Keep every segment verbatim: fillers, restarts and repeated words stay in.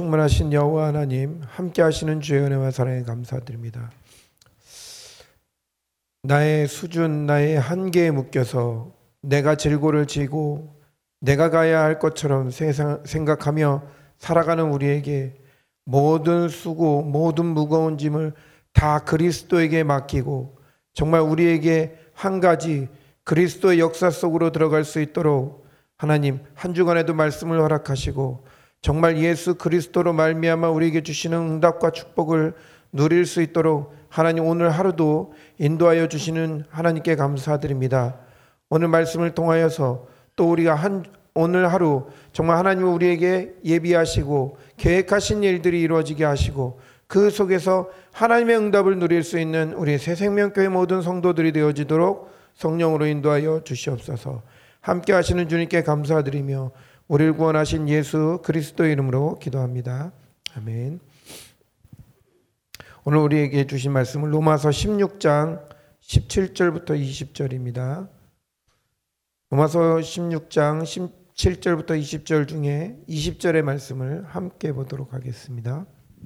충만하신 여호와 하나님, 함께 하시는 주의 은혜와 사랑에 감사드립니다. 나의 수준, 나의 한계에 묶여서 내가 질고를 지고 내가 가야 할 것처럼 생각하며 살아가는 우리에게 모든 수고, 모든 무거운 짐을 다 그리스도에게 맡기고 정말 우리에게 한 가지 그리스도의 역사 속으로 들어갈 수 있도록 하나님 한 주간에도 말씀을 허락하시고 정말 예수 그리스도로 말미암아 우리에게 주시는 응답과 축복을 누릴 수 있도록 하나님 오늘 하루도 인도하여 주시는 하나님께 감사드립니다. 오늘 말씀을 통하여서 또 우리가 한 오늘 하루 정말 하나님 우리에게 예비하시고 계획하신 일들이 이루어지게 하시고 그 속에서 하나님의 응답을 누릴 수 있는 우리 새생명교회 모든 성도들이 되어지도록 성령으로 인도하여 주시옵소서. 함께 하시는 주님께 감사드리며 우리를 구원하신 예수 그리스도의 이름으로 기도합니다. 아멘. 오늘 우리에게 주신 말씀은 로마서 십육 장 십칠 절부터 이십 절입니다. 로마서 십육 장 십칠 절부터 이십 절 중에 이십 절의 말씀을 함께 보도록 하겠습니다.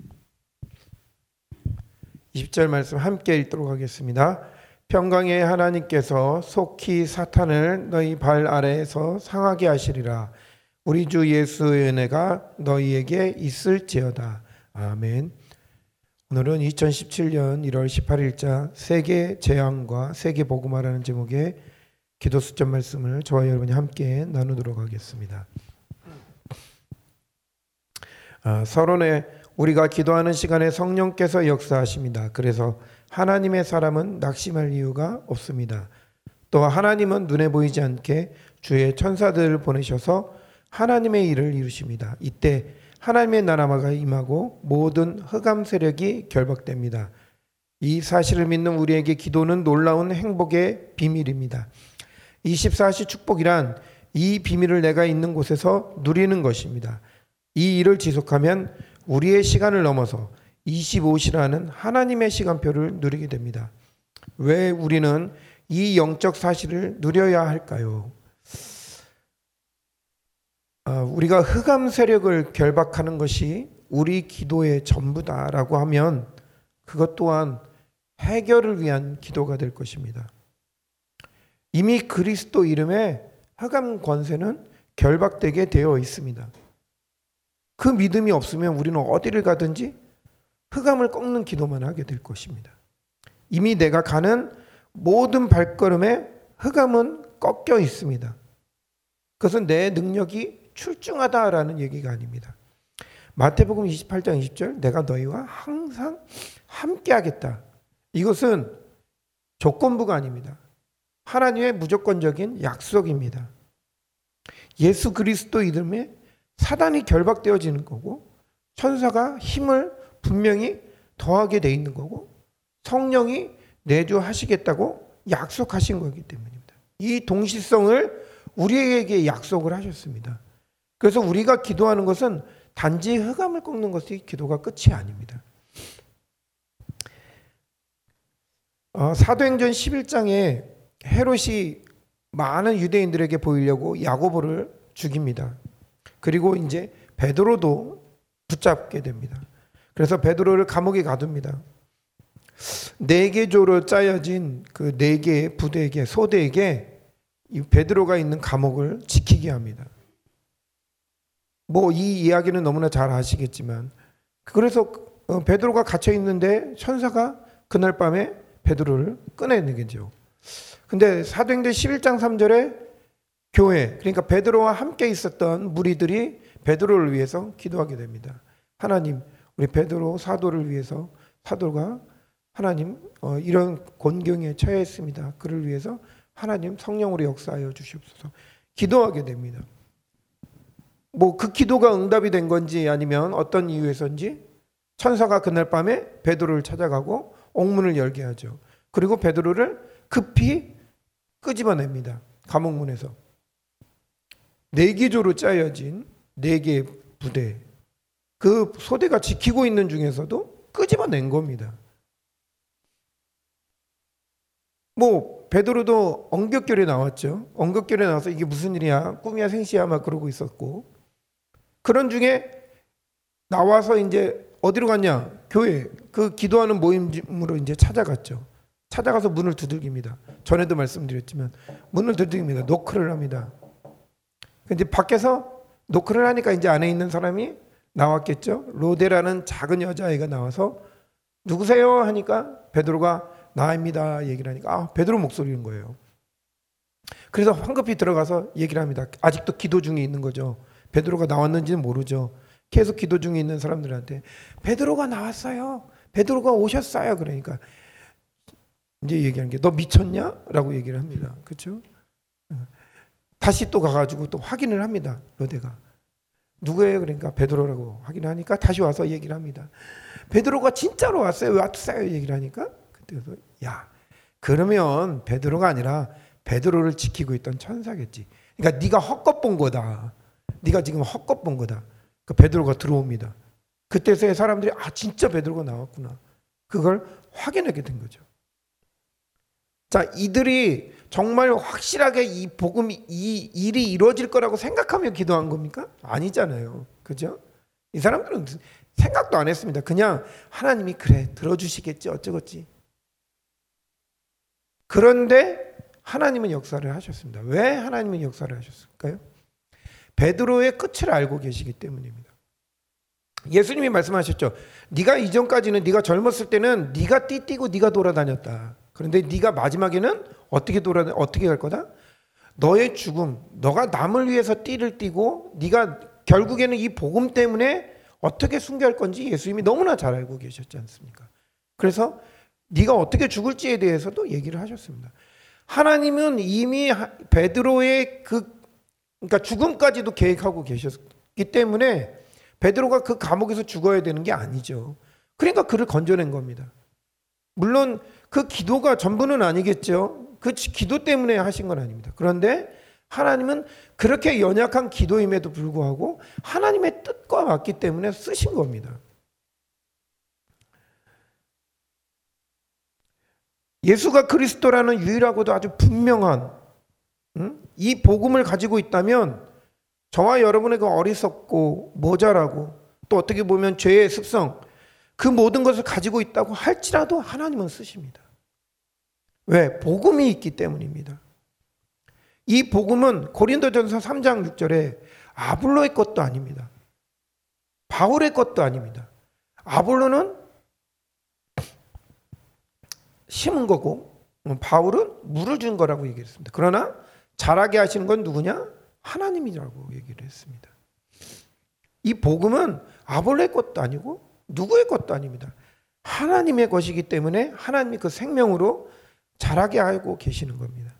이십 절 말씀 함께 읽도록 하겠습니다. 평강의 하나님께서 속히 사탄을 너희 발 아래에서 상하게 하시리라. 우리 주 예수의 은혜가 너희에게 있을지어다. 아멘. 오늘은 이천십칠 년 일월 십팔일자 세계 재앙과 세계 복음화라는 제목의 기도 수점 말씀을 저와 여러분이 함께 나누도록 하겠습니다. 아, 서론에 우리가 기도하는 시간에 성령께서 역사하십니다. 그래서 하나님의 사람은 낙심할 이유가 없습니다. 또 하나님은 눈에 보이지 않게 주의 천사들을 보내셔서 하나님의 일을 이루십니다. 이때 하나님의 나라가 임하고 모든 흑암 세력이 결박됩니다. 이 사실을 믿는 우리에게 기도는 놀라운 행복의 비밀입니다. 이십사 시 축복이란 이 비밀을 내가 있는 곳에서 누리는 것입니다. 이 일을 지속하면 우리의 시간을 넘어서 이십오 시라는 하나님의 시간표를 누리게 됩니다. 왜 우리는 이 영적 사실을 누려야 할까요? 아, 우리가 흑암 세력을 결박하는 것이 우리 기도의 전부다라고 하면 그것 또한 해결을 위한 기도가 될 것입니다. 이미 그리스도 이름에 흑암 권세는 결박되게 되어 있습니다. 그 믿음이 없으면 우리는 어디를 가든지 흑암을 꺾는 기도만 하게 될 것입니다. 이미 내가 가는 모든 발걸음에 흑암은 꺾여 있습니다. 그것은 내 능력이 출중하다라는 얘기가 아닙니다. 마태복음 이십팔 장 이십 절 내가 너희와 항상 함께 하겠다. 이것은 조건부가 아닙니다. 하나님의 무조건적인 약속입니다. 예수 그리스도 이름에 사단이 결박되어지는 거고 천사가 힘을 분명히 더하게 돼 있는 거고 성령이 내주하시겠다고 약속하신 거기 때문입니다. 이 동시성을 우리에게 약속을 하셨습니다. 그래서 우리가 기도하는 것은 단지 흑암을 꺾는 것이 기도가 끝이 아닙니다. 어, 사도행전 십일 장에 헤롯이 많은 유대인들에게 보이려고 야고보를 죽입니다. 그리고 이제 베드로도 붙잡게 됩니다. 그래서 베드로를 감옥에 가둡니다. 네 개 조로 짜여진 그 네 개의 부대에게 소대에게 이 베드로가 있는 감옥을 지키게 합니다. 뭐 이 이야기는 너무나 잘 아시겠지만 그래서 베드로가 갇혀 있는데 천사가 그날 밤에 베드로를 꺼내는 거죠. 근데 사도행전 십일 장 삼 절에 교회 그러니까 베드로와 함께 있었던 무리들이 베드로를 위해서 기도하게 됩니다. 하나님 우리 베드로 사도를 위해서 사도가 하나님 어, 이런 곤경에 처해 있습니다. 그를 위해서 하나님 성령으로 역사하여 주시옵소서 기도하게 됩니다. 뭐 그 기도가 응답이 된 건지 아니면 어떤 이유에서인지 천사가 그날 밤에 베드로를 찾아가고 옥문을 열게 하죠. 그리고 베드로를 급히 끄집어냅니다. 감옥문에서 네 개조로 짜여진 네 개의 부대 그 소대가 지키고 있는 중에서도 끄집어낸 겁니다. 뭐 베드로도 엉겹결에 나왔죠. 엉겹결에 나와서 이게 무슨 일이야 꿈이야 생시야 막 그러고 있었고 그런 중에 나와서 이제 어디로 갔냐? 교회. 그 기도하는 모임으로 이제 찾아갔죠. 찾아가서 문을 두들깁니다. 전에도 말씀드렸지만 문을 두들깁니다. 노크를 합니다. 근데 밖에서 노크를 하니까 이제 안에 있는 사람이 나왔겠죠. 로데라는 작은 여자아이가 나와서 누구세요? 하니까 베드로가 나입니다. 얘기를 하니까 아, 베드로 목소리인 거예요. 그래서 황급히 들어가서 얘기를 합니다. 아직도 기도 중에 있는 거죠. 베드로가 나왔는지는 모르죠. 계속 기도 중에 있는 사람들한테 베드로가 나왔어요. 베드로가 오셨어요. 그러니까 이제 얘기하는 게 너 미쳤냐? 라고 얘기를 합니다. 그렇죠? 다시 또 가가지고 또 확인을 합니다. 로데가 누구예요? 그러니까 베드로라고 확인하니까 다시 와서 얘기를 합니다. 베드로가 진짜로 왔어요. 왔어요. 얘기를 하니까 그때서 야 그러면 베드로가 아니라 베드로를 지키고 있던 천사겠지. 그러니까 네가 헛것 본 거다. 네가 지금 헛것 본 거다. 그 베드로가 들어옵니다. 그때서야 사람들이 아 진짜 베드로가 나왔구나. 그걸 확인하게 된 거죠. 자, 이들이 정말 확실하게 이 복음이 이 일이 이루어질 거라고 생각하며 기도한 겁니까? 아니잖아요. 그죠? 이 사람들은 생각도 안 했습니다. 그냥 하나님이 그래 들어주시겠지 어쩌겠지. 그런데 하나님은 역사를 하셨습니다. 왜 하나님은 역사를 하셨을까요? 베드로의 끝을 알고 계시기 때문입니다. 예수님이 말씀하셨죠. 네가 이전까지는 네가 젊었을 때는 네가 띠띠고 네가 돌아다녔다. 그런데 네가 마지막에는 어떻게 돌아 어떻게 갈 거다? 너의 죽음, 너가 남을 위해서 띠를 띠고 네가 결국에는 이 복음 때문에 어떻게 순교할 건지 예수님이 너무나 잘 알고 계셨지 않습니까? 그래서 네가 어떻게 죽을지에 대해서도 얘기를 하셨습니다. 하나님은 이미 베드로의 그 그러니까 죽음까지도 계획하고 계셨기 때문에 베드로가 그 감옥에서 죽어야 되는 게 아니죠. 그러니까 그를 건져낸 겁니다. 물론 그 기도가 전부는 아니겠죠. 그 기도 때문에 하신 건 아닙니다. 그런데 하나님은 그렇게 연약한 기도임에도 불구하고 하나님의 뜻과 맞기 때문에 쓰신 겁니다. 예수가 그리스도라는 유일하고도 아주 분명한 음? 이 복음을 가지고 있다면 저와 여러분의 그 어리석고 모자라고 또 어떻게 보면 죄의 습성 그 모든 것을 가지고 있다고 할지라도 하나님은 쓰십니다. 왜? 복음이 있기 때문입니다. 이 복음은 고린도전서 삼 장 육 절에 아볼로의 것도 아닙니다. 바울의 것도 아닙니다. 아볼로는 심은 거고 바울은 물을 준 거라고 얘기했습니다. 그러나 자라게 하시는 건 누구냐? 하나님이라고 얘기를 했습니다. 이 복음은 아볼로의 것도 아니고 누구의 것도 아닙니다. 하나님의 것이기 때문에 하나님이 그 생명으로 자라게 하고 계시는 겁니다.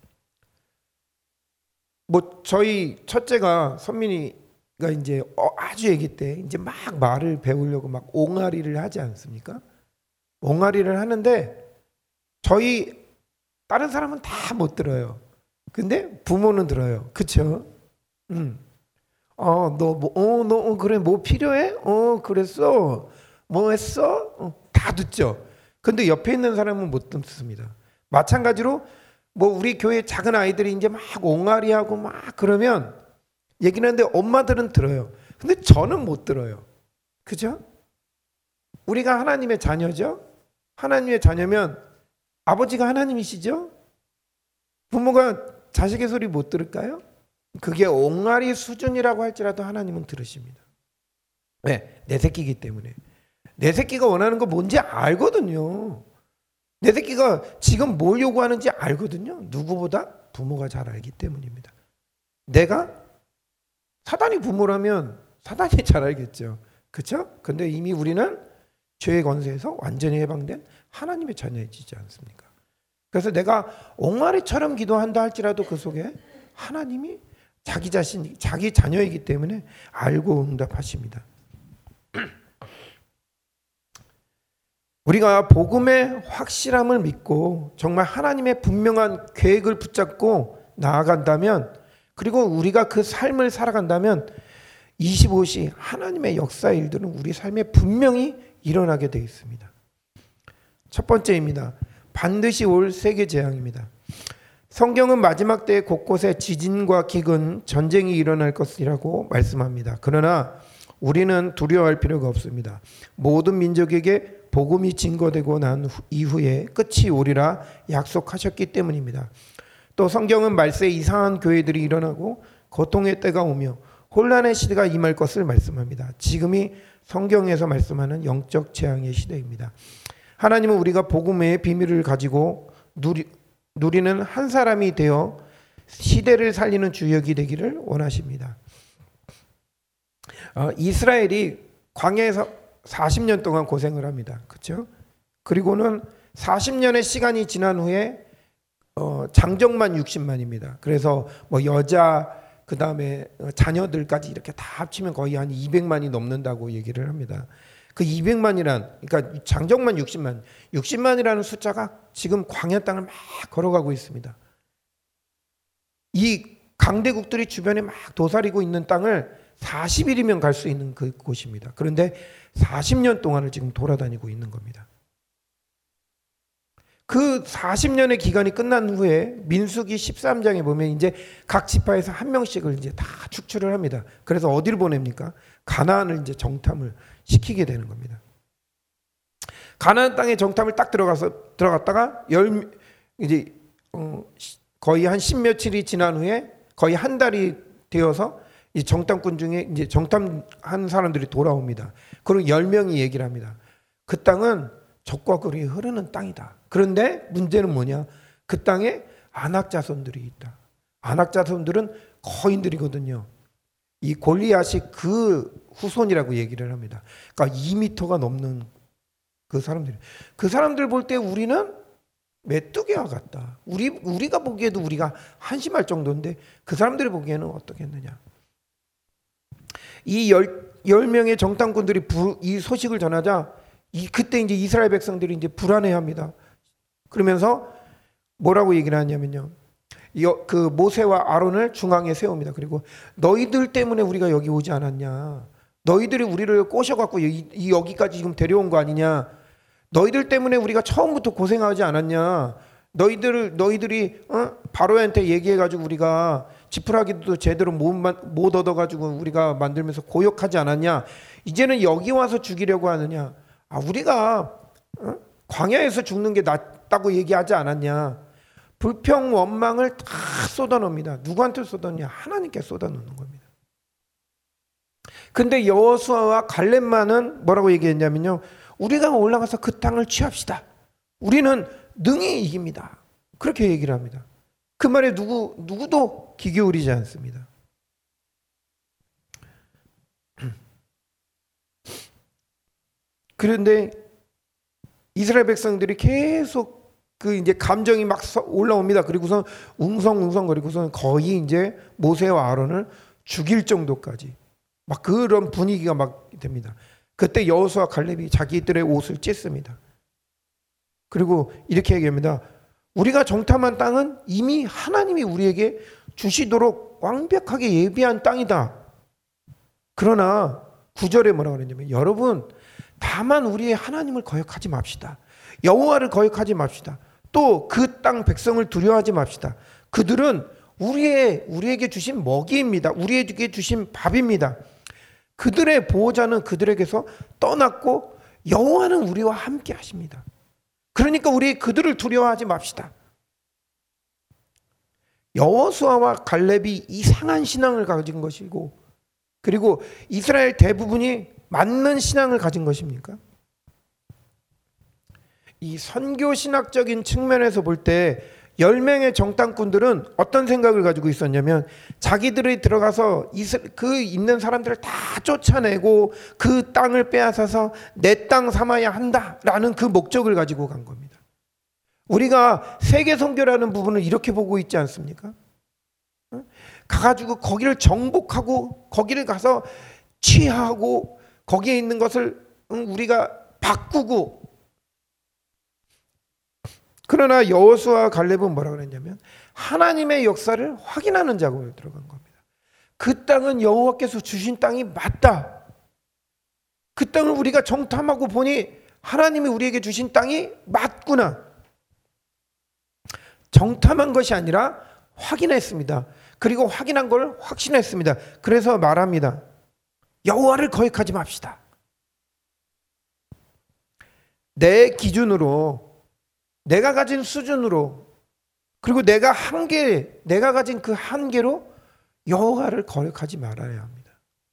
뭐 저희 첫째가 선민이가 이제 아주 아기 때 이제 막 말을 배우려고 막 옹알이를 하지 않습니까? 옹알이를 하는데 저희 다른 사람은 다 못 들어요. 근데 부모는 들어요. 그쵸? 음. 어, 너 뭐, 어, 너 어, 그래 뭐 필요해? 어, 그랬어. 뭐 했어? 어, 다 듣죠. 근데 옆에 있는 사람은 못 듣습니다. 마찬가지로 뭐 우리 교회 작은 아이들이 이제 막 옹알이하고 막 그러면 얘기는 하는데 엄마들은 들어요. 근데 저는 못 들어요. 그죠? 우리가 하나님의 자녀죠? 하나님의 자녀면 아버지가 하나님이시죠? 부모가 자식의 소리 못 들을까요? 그게 옹알이 수준이라고 할지라도 하나님은 들으십니다. 왜? 내 새끼이기 때문에. 내 새끼가 원하는 거 뭔지 알거든요. 내 새끼가 지금 뭘 요구하는지 알거든요. 누구보다 부모가 잘 알기 때문입니다. 내가 사단이 부모라면 사단이 잘 알겠죠. 그렇죠? 근데 이미 우리는 죄의 권세에서 완전히 해방된 하나님의 자녀이지 않습니까? 그래서 내가 옹알이처럼 기도한다 할지라도 그 속에 하나님이 자기 자신, 자기 자녀이기 때문에 알고 응답하십니다. 우리가 복음의 확실함을 믿고 정말 하나님의 분명한 계획을 붙잡고 나아간다면, 그리고 우리가 그 삶을 살아간다면 이십오 시 하나님의 역사의 일들은 우리 삶에 분명히 일어나게 되어 있습니다. 첫 번째입니다. 반드시 올 세계 재앙입니다. 성경은 마지막 때에 곳곳에 지진과 기근, 전쟁이 일어날 것이라고 말씀합니다. 그러나 우리는 두려워할 필요가 없습니다. 모든 민족에게 복음이 증거되고 난 이후에 끝이 오리라 약속하셨기 때문입니다. 또 성경은 말세에 이상한 교회들이 일어나고 고통의 때가 오며 혼란의 시대가 임할 것을 말씀합니다. 지금이 성경에서 말씀하는 영적 재앙의 시대입니다. 하나님은 우리가 복음의 비밀을 가지고 누리, 누리는 한 사람이 되어 시대를 살리는 주역이 되기를 원하십니다. 어, 이스라엘이 광야에서 사십 년 동안 고생을 합니다. 그렇죠? 그리고는 사십 년의 시간이 지난 후에 어, 장정만 육십만입니다. 그래서 뭐 여자 그 다음에 자녀들까지 이렇게 다 합치면 거의 한 이백만이 넘는다고 얘기를 합니다. 그 이백만이란, 그러니까 장정만 육십만, 육십만이라는 숫자가 지금 광야 땅을 막 걸어가고 있습니다. 이 강대국들이 주변에 막 도사리고 있는 땅을 사십 일이면 갈 수 있는 그 곳입니다. 그런데 사십 년 동안을 지금 돌아다니고 있는 겁니다. 그 사십 년의 기간이 끝난 후에 민수기 십삼 장에 보면 이제 각 지파에서 한 명씩을 이제 다 축출을 합니다. 그래서 어디를 보냅니까? 가나안을 이제 정탐을 시키게 되는 겁니다. 가나안 땅에 정탐을 딱 들어가서 들어갔다가 열 이제 어, 거의 한 십며칠이 지난 후에 거의 한 달이 되어서 이 정탐꾼 중에 이제 정탐한 사람들이 돌아옵니다. 그리고 열 명이 얘기를 합니다. 그 땅은 적과 꿀이 흐르는 땅이다. 그런데 문제는 뭐냐? 그 땅에 아낙 자손들이 있다. 아낙 자손들은 거인들이거든요. 이 골리앗이 그 후손이라고 얘기를 합니다. 그러니까 이 미터가 넘는 그 사람들. 그 사람들 볼 때 우리는 메뚜기와 같다. 우리 우리가 보기에도 우리가 한심할 정도인데 그 사람들이 보기에는 어떻겠느냐? 이 열 열 명의 정탐꾼들이 부, 이 소식을 전하자 이 그때 이제 이스라엘 백성들이 이제 불안해합니다. 그러면서 뭐라고 얘기를 하냐면요. 이, 그 모세와 아론을 중앙에 세웁니다. 그리고 너희들 때문에 우리가 여기 오지 않았냐? 너희들이 우리를 꼬셔갖고 이, 이 여기까지 지금 데려온 거 아니냐? 너희들 때문에 우리가 처음부터 고생하지 않았냐? 너희들 너희들이 어? 바로한테 얘기해가지고 우리가 지푸라기도 제대로 못, 못 얻어가지고 우리가 만들면서 고역하지 않았냐? 이제는 여기 와서 죽이려고 하느냐? 아, 우리가 어? 광야에서 죽는 게 낫다고 얘기하지 않았냐? 불평 원망을 다 쏟아놓습니다. 누구한테 쏟아놓냐? 하나님께 쏟아놓는 겁니다. 근데 여호수아와 갈렙만은 뭐라고 얘기했냐면요. 우리가 올라가서 그 땅을 취합시다. 우리는 능히 이깁니다. 그렇게 얘기를 합니다. 그 말에 누구, 누구도 귀 기울이지 않습니다. 그런데 이스라엘 백성들이 계속 그 이제 감정이 막 올라옵니다. 그리고선 웅성웅성거리고선 거의 이제 모세와 아론을 죽일 정도까지 막 그런 분위기가 막 됩니다. 그때 여호수아 갈렙이 자기들의 옷을 찢습니다. 그리고 이렇게 얘기합니다. 우리가 정탐한 땅은 이미 하나님이 우리에게 주시도록 완벽하게 예비한 땅이다. 그러나 구절에 뭐라고 그러냐면 여러분 다만 우리의 하나님을 거역하지 맙시다. 여호와를 거역하지 맙시다. 또 그 땅 백성을 두려워하지 맙시다. 그들은 우리의, 우리에게 주신 먹이입니다. 우리에게 주신 밥입니다. 그들의 보호자는 그들에게서 떠났고 여호와는 우리와 함께 하십니다. 그러니까 우리 그들을 두려워하지 맙시다. 여호수아와 갈렙이 이상한 신앙을 가진 것이고 그리고 이스라엘 대부분이 맞는 신앙을 가진 것입니까? 이 선교신학적인 측면에서 볼 때 열 명의 정탐꾼들은 어떤 생각을 가지고 있었냐면 자기들이 들어가서 그 있는 사람들을 다 쫓아내고 그 땅을 빼앗아서 내 땅 삼아야 한다라는 그 목적을 가지고 간 겁니다. 우리가 세계 선교라는 부분을 이렇게 보고 있지 않습니까? 가가지고 거기를 정복하고 거기를 가서 취하고 거기에 있는 것을 우리가 바꾸고 그러나 여호수아 갈렙은 뭐라고 그랬냐면 하나님의 역사를 확인하는 작업에 들어간 겁니다. 그 땅은 여호와께서 주신 땅이 맞다. 그 땅을 우리가 정탐하고 보니 하나님이 우리에게 주신 땅이 맞구나. 정탐한 것이 아니라 확인했습니다. 그리고 확인한 걸 확신했습니다. 그래서 말합니다. 여호와를 거역하지 맙시다. 내 기준으로, 내가 가진 수준으로, 그리고 내가 한계, 내가 가진 그 한계로 여호와를 거역하지 말아야 합니다.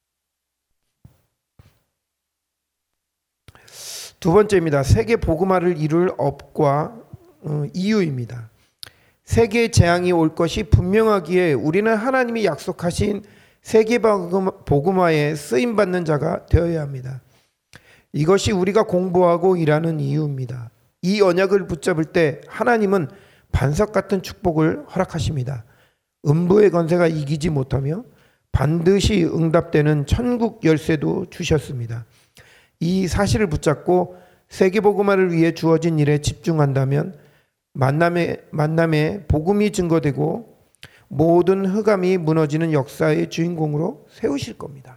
두 번째입니다. 세계 복음화를 이룰 업과 어, 이유입니다. 세계 재앙이 올 것이 분명하기에 우리는 하나님이 약속하신 세계 복음화에 쓰임받는 자가 되어야 합니다. 이것이 우리가 공부하고 일하는 이유입니다. 이 언약을 붙잡을 때 하나님은 반석 같은 축복을 허락하십니다. 음부의 권세가 이기지 못하며 반드시 응답되는 천국 열쇠도 주셨습니다. 이 사실을 붙잡고 세계복음화를 위해 주어진 일에 집중한다면 만남의, 만남의 복음이 증거되고 모든 흑암이 무너지는 역사의 주인공으로 세우실 겁니다.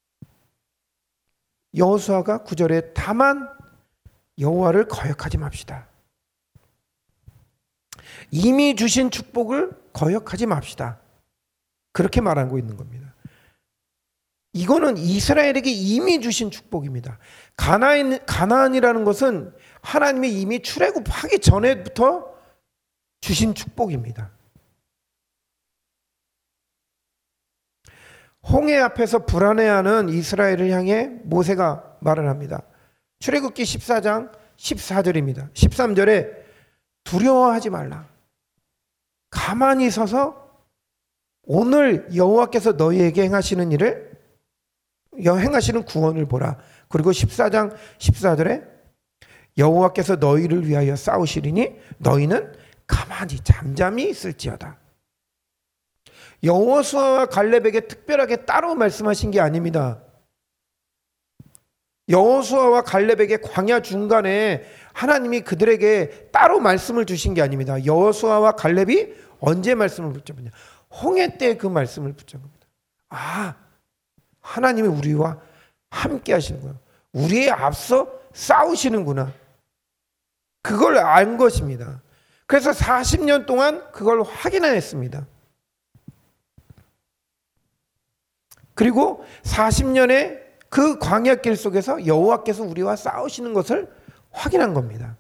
여호수아가 구 절에 다만 여호와를 거역하지 맙시다. 이미 주신 축복을 거역하지 맙시다. 그렇게 말하고 있는 겁니다. 이거는 이스라엘에게 이미 주신 축복입니다. 가나안, 가나안이라는 것은 하나님이 이미 출애굽하기 전에부터 주신 축복입니다. 홍해 앞에서 불안해하는 이스라엘을 향해 모세가 말을 합니다. 출애굽기 십사 장 십사 절입니다. 십삼 절에 두려워하지 말라. 가만히 서서 오늘 여호와께서 너희에게 행하시는 일을 행하시는 구원을 보라. 그리고 십사 장 십사 절에 여호와께서 너희를 위하여 싸우시리니 너희는 가만히 잠잠히 있을지어다. 여호수아와 갈렙에게 특별하게 따로 말씀하신 게 아닙니다. 여호수아와 갈렙에게 광야 중간에 하나님이 그들에게 따로 말씀을 주신 게 아닙니다. 여호수아와 갈렙이 언제 말씀을 붙잡았냐? 홍해 때 그 말씀을 붙잡은 겁니다. 아, 하나님이 우리와 함께 하시는구나. 우리에 앞서 싸우시는구나. 그걸 안 것입니다. 그래서 사십 년 동안 그걸 확인했습니다. 그리고 사십 년의 그 광야길 속에서 여호와께서 우리와 싸우시는 것을 확인한 겁니다.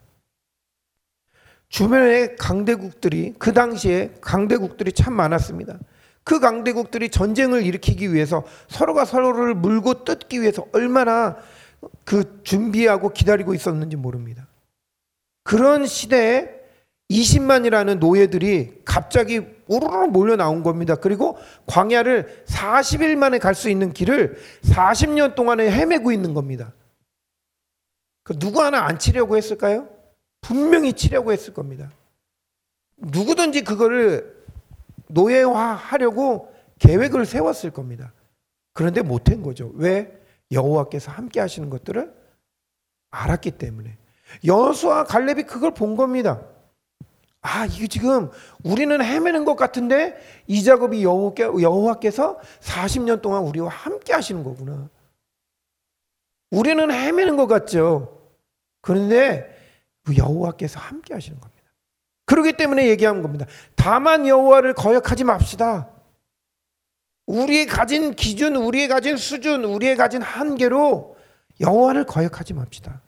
주변에 강대국들이, 그 당시에 강대국들이 참 많았습니다. 그 강대국들이 전쟁을 일으키기 위해서 서로가 서로를 물고 뜯기 위해서 얼마나 그 준비하고 기다리고 있었는지 모릅니다. 그런 시대에 이십만이라는 노예들이 갑자기 우르르 몰려 나온 겁니다. 그리고 광야를 사십 일 만에 갈 수 있는 길을 사십 년 동안에 헤매고 있는 겁니다. 그 누구 하나 안 치려고 했을까요? 분명히 치려고 했을 겁니다. 누구든지 그거를 노예화하려고 계획을 세웠을 겁니다. 그런데 못한 거죠. 왜? 여호와께서 함께 하시는 것들을 알았기 때문에. 여호수아 갈렙이 그걸 본 겁니다. 아, 이게 지금 우리는 헤매는 것 같은데 이 작업이 여호와께, 여호와께서 사십 년 동안 우리와 함께 하시는 거구나. 우리는 헤매는 것 같죠. 그런데 여호와께서 함께 하시는 겁니다. 그렇기 때문에 얘기한 겁니다. 다만 여호와를 거역하지 맙시다. 우리의 가진 기준, 우리의 가진 수준, 우리의 가진 한계로 여호와를 거역하지 맙시다.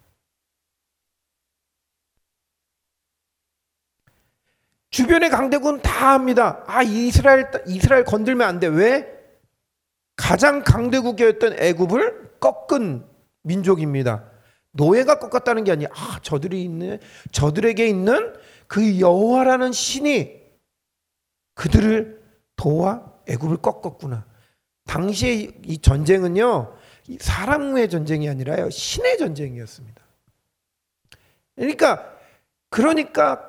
주변의 강대국은 다 합니다. 아, 이스라엘 이스라엘 건들면 안 돼. 왜? 가장 강대국이었던 애굽을 꺾은 민족입니다. 노예가 꺾었다는 게 아니라 아, 저들이 있는 저들에게 있는 그 여호와라는 신이 그들을 도와 애굽을 꺾었구나. 당시에 이 전쟁은요, 사람의 전쟁이 아니라요, 신의 전쟁이었습니다. 그러니까 그러니까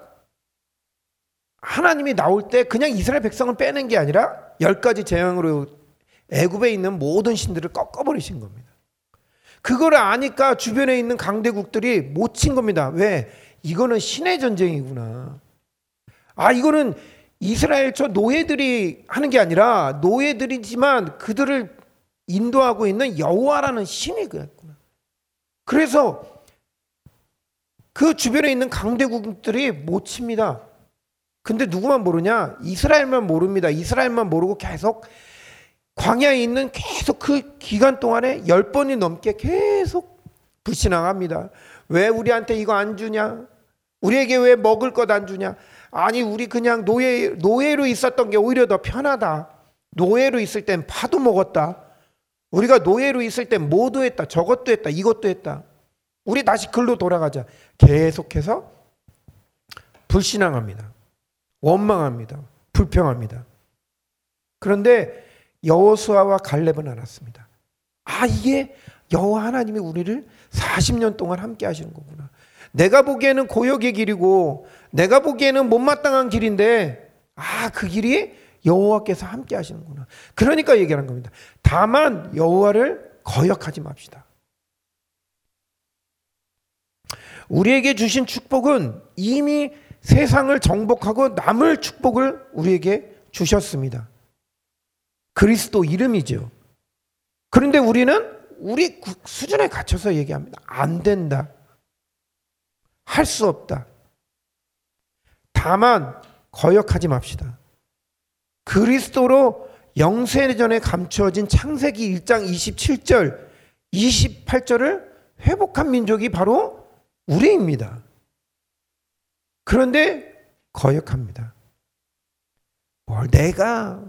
하나님이 나올 때 그냥 이스라엘 백성을 빼낸 게 아니라 열 가지 재앙으로 애굽에 있는 모든 신들을 꺾어버리신 겁니다. 그걸 아니까 주변에 있는 강대국들이 못 친 겁니다. 왜? 이거는 신의 전쟁이구나. 아, 이거는 이스라엘 저 노예들이 하는 게 아니라 노예들이지만 그들을 인도하고 있는 여호와라는 신이 그랬구나. 그래서 그 주변에 있는 강대국들이 못 칩니다. 근데 누구만 모르냐? 이스라엘만 모릅니다. 이스라엘만 모르고 계속 광야에 있는 계속 그 기간 동안에 열 번이 넘게 계속 불신앙합니다. 왜 우리한테 이거 안 주냐? 우리에게 왜 먹을 것 안 주냐? 아니 우리 그냥 노예, 노예로 있었던 게 오히려 더 편하다. 노예로 있을 땐 파도 먹었다. 우리가 노예로 있을 땐 뭐도 했다. 저것도 했다. 이것도 했다. 우리 다시 글로 돌아가자. 계속해서 불신앙합니다. 원망합니다. 불평합니다. 그런데 여호수아와 갈렙은 알았습니다. 아, 이게 여호와 하나님이 우리를 사십 년 동안 함께 하시는 거구나. 내가 보기에는 고역의 길이고 내가 보기에는 못마땅한 길인데 아, 그 길이 여호와께서 함께 하시는구나. 그러니까 얘기하는 겁니다. 다만 여호와를 거역하지 맙시다. 우리에게 주신 축복은 이미 세상을 정복하고 남을 축복을 우리에게 주셨습니다. 그리스도 이름이죠. 그런데 우리는 우리 수준에 갇혀서 얘기합니다. 안 된다. 할 수 없다. 다만 거역하지 맙시다. 그리스도로 영세전에 감추어진 창세기 일 장 이십칠 절, 이십팔 절을 회복한 민족이 바로 우리입니다. 그런데 거역합니다. 뭘 내가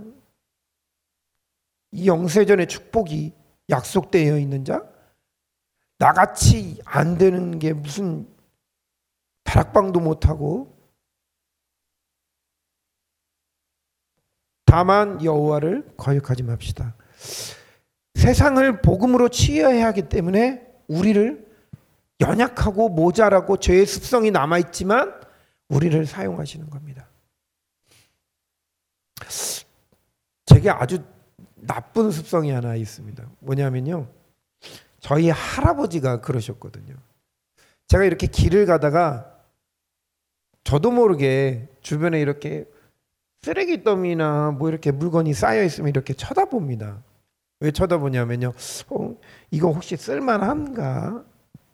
이 영세전의 축복이 약속되어 있는 자? 나같이 안 되는 게 무슨 다락방도 못하고 다만 여호와를 거역하지 맙시다. 세상을 복음으로 치유해야 하기 때문에 우리를 연약하고 모자라고 죄의 습성이 남아있지만 우리를 사용하시는 겁니다. 제게 아주 나쁜 습성이 하나 있습니다. 뭐냐면요, 저희 할아버지가 그러셨거든요. 제가 이렇게 길을 가다가 저도 모르게 주변에 이렇게 쓰레기 더미나 뭐 이렇게 물건이 쌓여 있으면 이렇게 쳐다봅니다. 왜 쳐다보냐면요, 어, 이거 혹시 쓸만한가?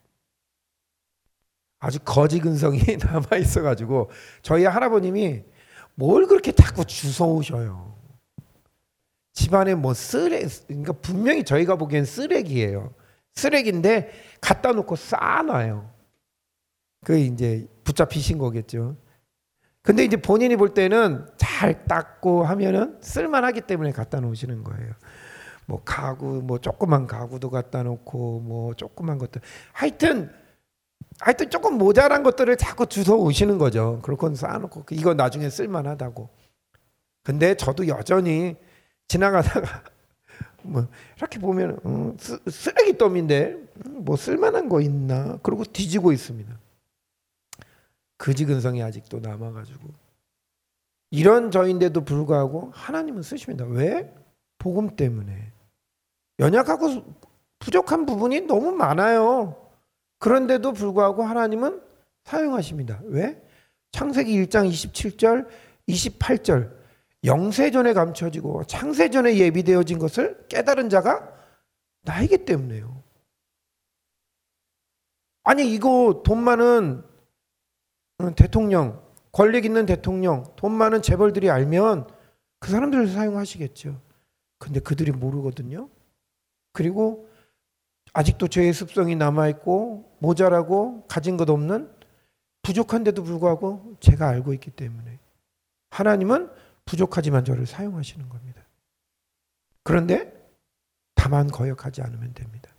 아주 거지 근성이 남아 있어가지고 저희 할아버님이 뭘 그렇게 자꾸 주워오셔요. 집안에 뭐 쓰레, 그러니까 분명히 저희가 보기엔 쓰레기예요. 쓰레기인데 갖다 놓고 쌓아놔요. 그 이제 붙잡히신 거겠죠. 근데 이제 본인이 볼 때는 잘 닦고 하면은 쓸만하기 때문에 갖다 놓으시는 거예요. 뭐 가구, 뭐 조그만 가구도 갖다 놓고 뭐 조그만 것들, 하여튼 하여튼 조금 모자란 것들을 자꾸 주워 오시는 거죠. 그렇건 쌓아놓고 이거 나중에 쓸만하다고. 근데 저도 여전히 지나가다가 뭐 이렇게 보면 어, 쓰, 쓰레기 더미인데 뭐 쓸만한 거 있나? 그러고 뒤지고 있습니다. 그지근성이 아직도 남아가지고 이런 저인데도 불구하고 하나님은 쓰십니다. 왜? 복음 때문에. 연약하고 부족한 부분이 너무 많아요. 그런데도 불구하고 하나님은 사용하십니다. 왜? 창세기 일 장 이십칠 절, 이십팔 절, 영세전에 감춰지고 창세전에 예비되어진 것을 깨달은 자가 나이기 때문에요. 아니 이거 돈 많은 대통령, 권력 있는 대통령, 돈 많은 재벌들이 알면 그 사람들을 사용하시겠죠. 근데 그들이 모르거든요. 그리고 아직도 죄의 습성이 남아있고 모자라고 가진 것 없는, 부족한데도 불구하고 제가 알고 있기 때문에 하나님은 부족하지만 저를 사용하시는 겁니다. 그런데 다만 거역하지 않으면 됩니다.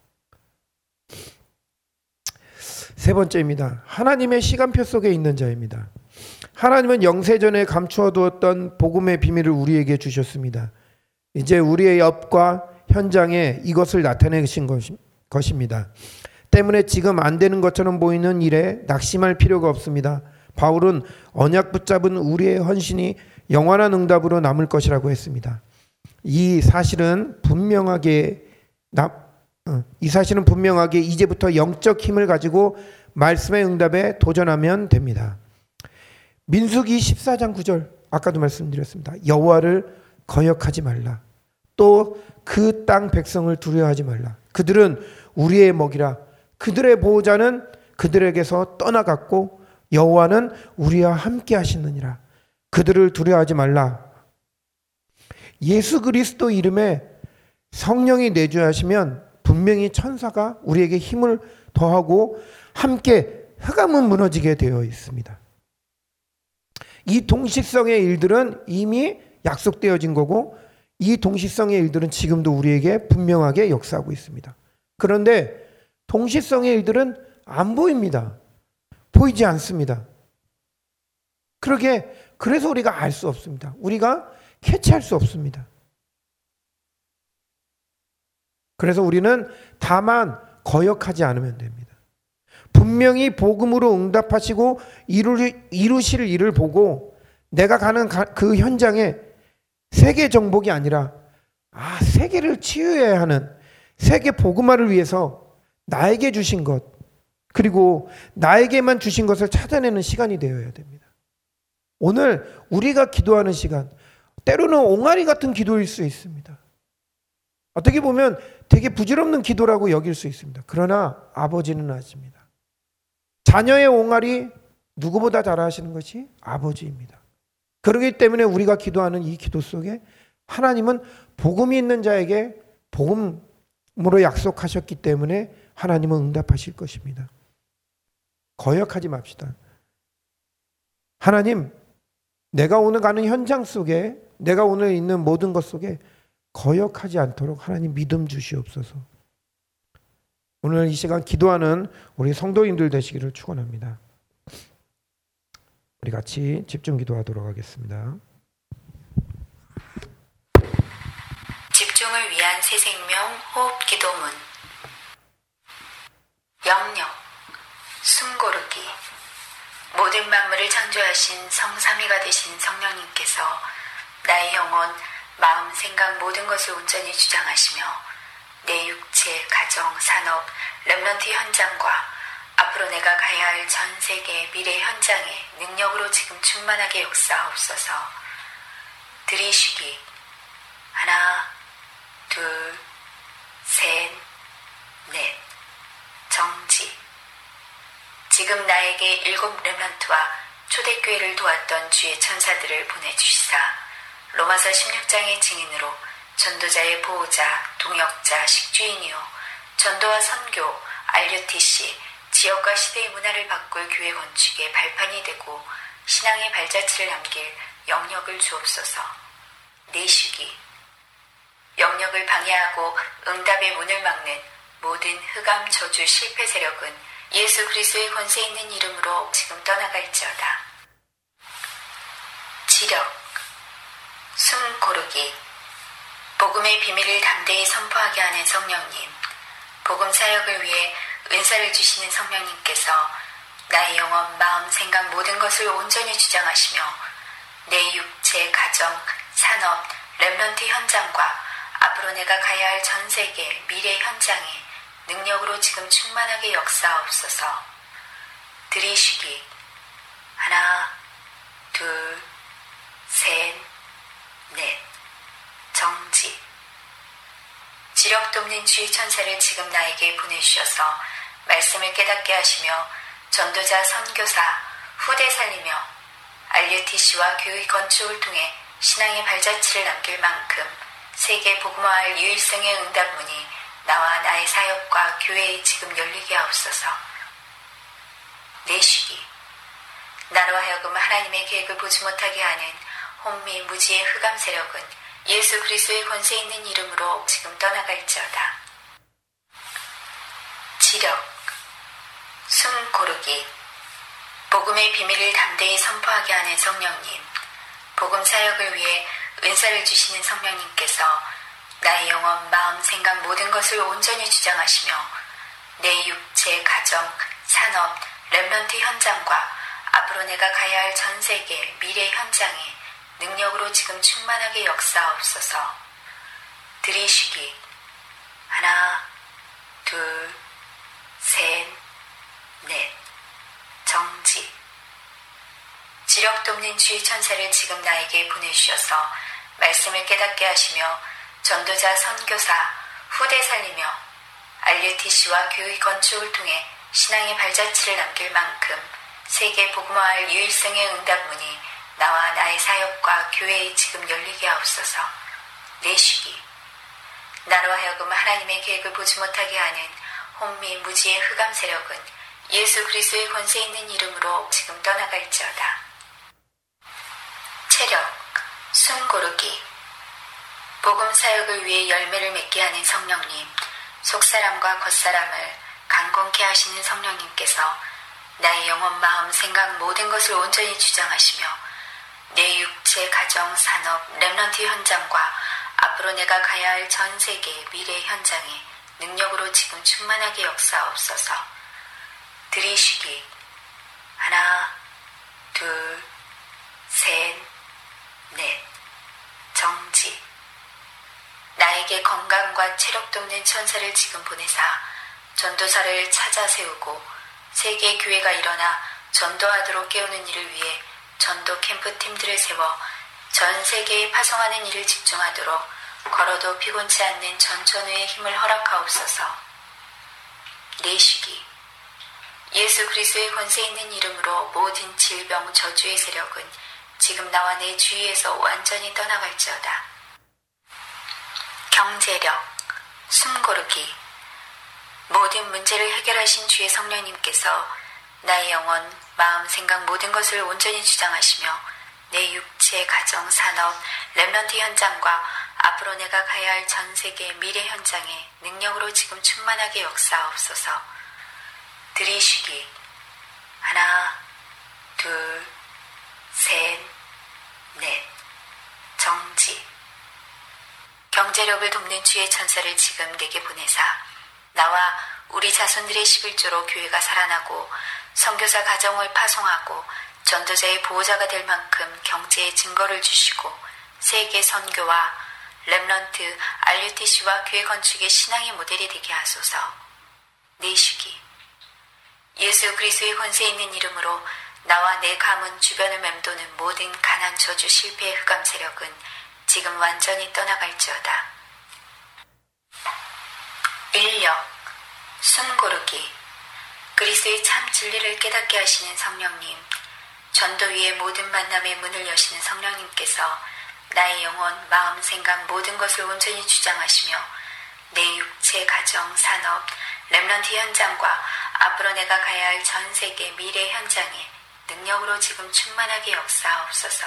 세 번째입니다. 하나님의 시간표 속에 있는 자입니다. 하나님은 영세전에 감추어 두었던 복음의 비밀을 우리에게 주셨습니다. 이제 우리의 옆과 현장에 이것을 나타내신 것입니다. 때문에 지금 안 되는 것처럼 보이는 일에 낙심할 필요가 없습니다. 바울은 언약 붙잡은 우리의 헌신이 영원한 응답으로 남을 것이라고 했습니다. 이 사실은 분명하게 나, 이 사실은 분명하게 이제부터 영적 힘을 가지고 말씀의 응답에 도전하면 됩니다. 민수기 십사 장 구 절 아까도 말씀드렸습니다. 여호와를 거역하지 말라. 또 그 땅 백성을 두려워하지 말라. 그들은 우리의 먹이라. 그들의 보호자는 그들에게서 떠나갔고 여호와는 우리와 함께 하시느니라. 그들을 두려워하지 말라. 예수 그리스도 이름에 성령이 내주하시면 분명히 천사가 우리에게 힘을 더하고 함께 흑암은 무너지게 되어 있습니다. 이 동시성의 일들은 이미 약속되어진 거고 이 동시성의 일들은 지금도 우리에게 분명하게 역사하고 있습니다. 그런데 동시성의 일들은 안 보입니다. 보이지 않습니다. 그러게 그래서 우리가 알 수 없습니다. 우리가 캐치할 수 없습니다. 그래서 우리는 다만 거역하지 않으면 됩니다. 분명히 복음으로 응답하시고 이루실 일을 보고 내가 가는 그 현장에 세계 정복이 아니라 아 세계를 치유해야 하는 세계 복음화를 위해서 나에게 주신 것 그리고 나에게만 주신 것을 찾아내는 시간이 되어야 됩니다. 오늘 우리가 기도하는 시간 때로는 옹알이 같은 기도일 수 있습니다. 어떻게 보면 되게 부질없는 기도라고 여길 수 있습니다. 그러나 아버지는 아십니다. 자녀의 옹알이 누구보다 잘 아시는 것이 아버지입니다. 그렇기 때문에 우리가 기도하는 이 기도 속에 하나님은 복음이 있는 자에게 복음으로 약속하셨기 때문에 하나님은 응답하실 것입니다. 거역하지 맙시다. 하나님, 내가 오늘 가는 현장 속에 내가 오늘 있는 모든 것 속에 거역하지 않도록 하나님 믿음 주시옵소서. 오늘 이 시간 기도하는 우리 성도님들 되시기를 축원합니다. 우리 같이 집중 기도하도록 하겠습니다. 집중을 위한 새 생명 호흡 기도문. 영역, 숨고르기. 모든 만물을 창조하신 성삼위가 되신 성령님께서 나의 영혼, 마음, 생각 모든 것을 온전히 주장하시며 내 육체, 가정, 산업, 렘넌트 현장과 앞으로 내가 가야 할 전 세계 미래 현장에 능력으로 지금 충만하게 역사하옵소서. 들이쉬기. 하나, 둘, 셋, 넷. 정지. 지금 나에게 일곱 렘넌트와 초대교회를 도왔던 주의 천사들을 보내주시사 로마서 십육 장의 증인으로 전도자의 보호자, 동역자, 식주인이요 전도와 선교, 알유티씨, 지역과 시대의 문화를 바꿀 교회 건축의 발판이 되고 신앙의 발자취를 남길 영역을 주옵소서. 내쉬기. 영역을 방해하고 응답의 문을 막는 모든 흑암 저주 실패 세력은 예수 그리스도의 권세 있는 이름으로 지금 떠나갈지어다. 지력. 숨 고르기. 복음의 비밀을 담대히 선포하게 하는 성령님, 복음 사역을 위해 은사를 주시는 성령님께서 나의 영혼, 마음, 생각 모든 것을 온전히 주장하시며 내 육체, 가정, 산업, 렘넌트 현장과 앞으로 내가 가야 할 전 세계 미래 현장에 능력으로 지금 충만하게 역사하옵소서. 들이쉬기. 하나, 둘, 셋, 넷. 정지. 지력 돕는 주의 천사를 지금 나에게 보내주셔서 말씀을 깨닫게 하시며 전도자, 선교사, 후대 살리며 알유티씨와 교회 건축을 통해 신앙의 발자취를 남길 만큼 세계 복음화할 유일성의 응답문이 나와 나의 사역과 교회에 지금 열리게 하옵소서. 내쉬기. 나로 하여금 하나님의 계획을 보지 못하게 하는 혼미 무지의 흑암 세력은 예수 그리스도의 권세 있는 이름으로 지금 떠나갈지어다. 지력. 숨 고르기. 복음의 비밀을 담대히 선포하게 하는 성령님, 복음 사역을 위해 은사를 주시는 성령님께서 나의 영혼, 마음, 생각 모든 것을 온전히 주장하시며 내 육체, 가정, 산업, 렘넌트 현장과 앞으로 내가 가야 할 전 세계 미래 현장에 능력으로 지금 충만하게 역사하옵소서. 들이쉬기. 하나, 둘, 셋, 넷. 정지. 지력 돕는 주의 천사를 지금 나에게 보내주셔서 말씀을 깨닫게 하시며 전도자, 선교사, 후대 살리며 알유티씨와 교회 건축을 통해 신앙의 발자취를 남길 만큼 세계 복음화할 유일성의 응답문이 나와 나의 사역과 교회에 지금 열리게 하옵소서. 내쉬기. 나로 하여금 하나님의 계획을 보지 못하게 하는 혼미 무지의 흑암 세력은 예수 그리스도의 권세 있는 이름으로 지금 떠나갈지어다. 체력, 숨 고르기. 복음 사역을 위해 열매를 맺게 하는 성령님, 속사람과 겉사람을 강건케 하시는 성령님께서 나의 영혼, 마음, 생각 모든 것을 온전히 주장하시며 내 육체, 가정, 산업, 렘넌트 현장과 앞으로 내가 가야 할 전 세계 미래 현장에 능력으로 지금 충만하게 역사옵소서. 들이쉬기. 하나, 둘, 셋, 넷. 정지. 나에게 건강과 체력 돕는 천사를 지금 보내사 전도사를 찾아 세우고 세계 교회가 일어나 전도하도록 깨우는 일을 위해 전도 캠프 팀들을 세워 전 세계에 파송하는 일을 집중하도록 걸어도 피곤치 않는 전천후의 힘을 허락하옵소서. 내쉬기. 예수 그리스도의 권세 있는 이름으로 모든 질병, 저주의 세력은 지금 나와 내 주위에서 완전히 떠나갈지어다. 경제력, 숨 고르기. 모든 문제를 해결하신 주의 성령님께서 나의 영혼, 마음, 생각 모든 것을 온전히 주장하시며 내 육체, 가정, 산업, 렘넌트 현장과 앞으로 내가 가야 할 전 세계 미래 현장에 능력으로 지금 충만하게 역사하옵소서. 들이쉬기. 하나, 둘, 셋, 넷. 정지. 경제력을 돕는 주의 천사를 지금 내게 보내사 나와 우리 자손들의 십일조로 교회가 살아나고 선교사 가정을 파송하고 전도자의 보호자가 될 만큼 경제의 증거를 주시고 세계 선교와 렘넌트, 알유티씨와 교회 건축의 신앙의 모델이 되게 하소서. 내쉬기. 예수 그리스도의 권세 있는 이름으로 나와 내 가문 주변을 맴도는 모든 가난, 저주, 실패의 흑암 세력은 지금 완전히 떠나갈지어다. 인력, 숨 고르기. 그리스도의 참 진리를 깨닫게 하시는 성령님, 전도 위의 모든 만남의 문을 여시는 성령님께서 나의 영혼, 마음, 생각 모든 것을 온전히 주장하시며 내 육체, 가정, 산업, 렘넌트 현장과 앞으로 내가 가야 할 전 세계 미래 현장에 능력으로 지금 충만하게 역사하옵소서.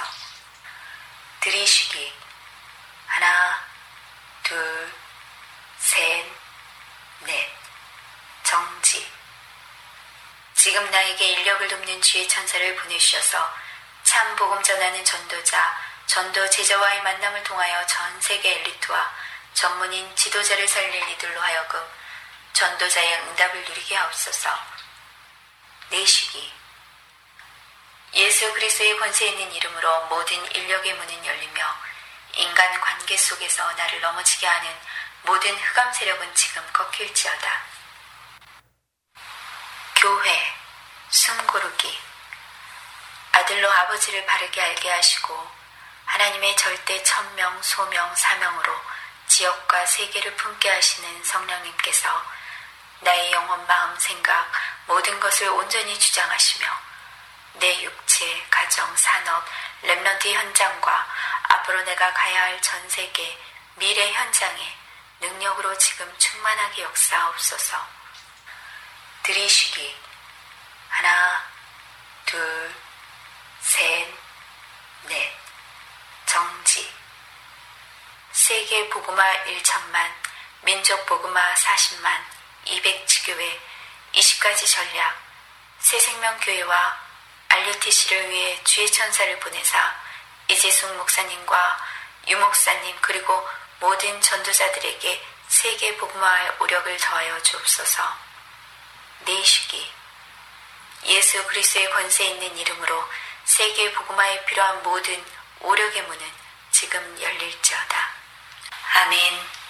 들이쉬기. 하나, 둘, 셋, 넷. 정지. 지금 나에게 인력을 돕는 주의 천사를 보내주셔서 참 복음 전하는 전도자, 전도 제자와의 만남을 통하여 전 세계 엘리트와 전문인 지도자를 살릴 이들로 하여금 전도자의 응답을 누리게 하옵소서. 내쉬기. 예수 그리스도의 권세 있는 이름으로 모든 인력의 문은 열리며 인간 관계 속에서 나를 넘어지게 하는 모든 흑암 세력은 지금 꺾일지어다. 교회, 숨 고르기. 아들로 아버지를 바르게 알게 하시고 하나님의 절대 천명, 소명, 사명으로 지역과 세계를 품게 하시는 성령님께서 나의 영혼, 마음, 생각 모든 것을 온전히 주장하시며 내 육체, 가정, 산업, 렘넌트 현장과 앞으로 내가 가야 할 전 세계 미래 현장에 능력으로 지금 충만하게 역사하옵소서. 들이쉬기. 하나, 둘, 셋, 넷. 정지. 세계 복음화 일천만, 민족 복음화 사십만, 이백 지교회, 이십 가지 전략, 새생명교회와 알유티씨를 위해 주의 천사를 보내사 이재숙 목사님과 유 목사님 그리고 모든 전도자들에게 세계 복음화할 오력을 더하여 주옵소서. 내쉬기. 예수 그리스도의 권세 있는 이름으로 세계 복음화에 필요한 모든 오력의 문은 지금 열릴지어다. 아멘.